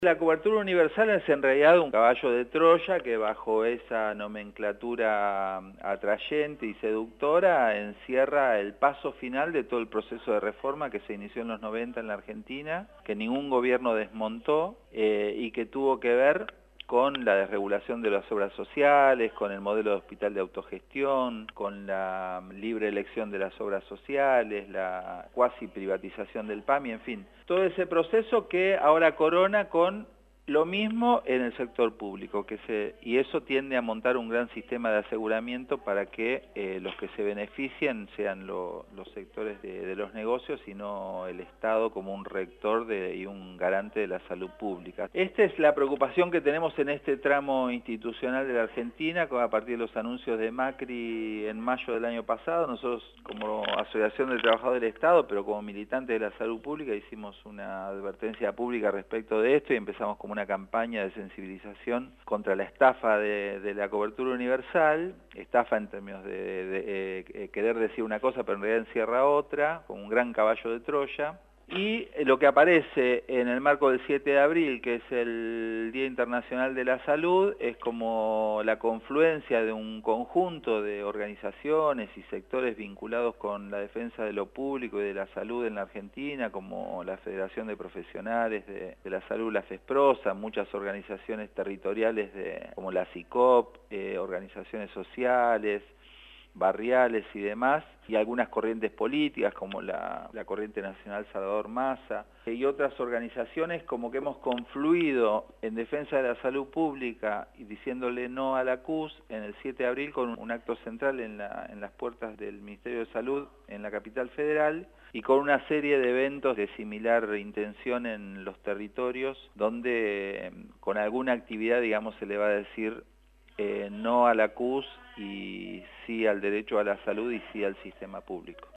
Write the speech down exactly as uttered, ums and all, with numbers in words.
La cobertura universal es en realidad un caballo de Troya que bajo esa nomenclatura atrayente y seductora encierra el paso final de todo el proceso de reforma que se inició en los noventa en la Argentina, que ningún gobierno desmontó eh, y que tuvo que ver con la desregulación de las obras sociales, con el modelo de hospital de autogestión, con la libre elección de las obras sociales, la cuasi privatización del P A M I, en fin. Todo ese proceso que ahora corona con lo mismo en el sector público, que se, y eso tiende a montar un gran sistema de aseguramiento para que eh, los que se beneficien sean lo, los sectores de, de los negocios y no el Estado como un rector de, y un garante de la salud pública. Esta es la preocupación que tenemos en este tramo institucional de la Argentina, a partir de los anuncios de Macri en mayo del año pasado. Nosotros como Asociación de Trabajadores del Estado, pero como militantes de la salud pública, hicimos una advertencia pública respecto de esto y empezamos como una campaña de sensibilización contra la estafa de, de la cobertura universal, estafa en términos de, de, de eh, querer decir una cosa pero en realidad encierra otra, como un gran caballo de Troya. Y lo que aparece en el marco del siete de abril, que es el Día Internacional de la Salud, es como la confluencia de un conjunto de organizaciones y sectores vinculados con la defensa de lo público y de la salud en la Argentina, como la Federación de Profesionales de, de la Salud, la FESPROSA, muchas organizaciones territoriales de, como la SICOP, eh, organizaciones sociales, barriales y demás, y algunas corrientes políticas como la, la Corriente Nacional Salvador Massa y otras organizaciones, como que hemos confluido en defensa de la salud pública y diciéndole no a la C U S en el siete de abril con un acto central en, la, en las puertas del Ministerio de Salud en la capital federal y con una serie de eventos de similar intención en los territorios donde con alguna actividad, digamos, se le va a decir Eh, no a la C U S y sí al derecho a la salud y sí al sistema público.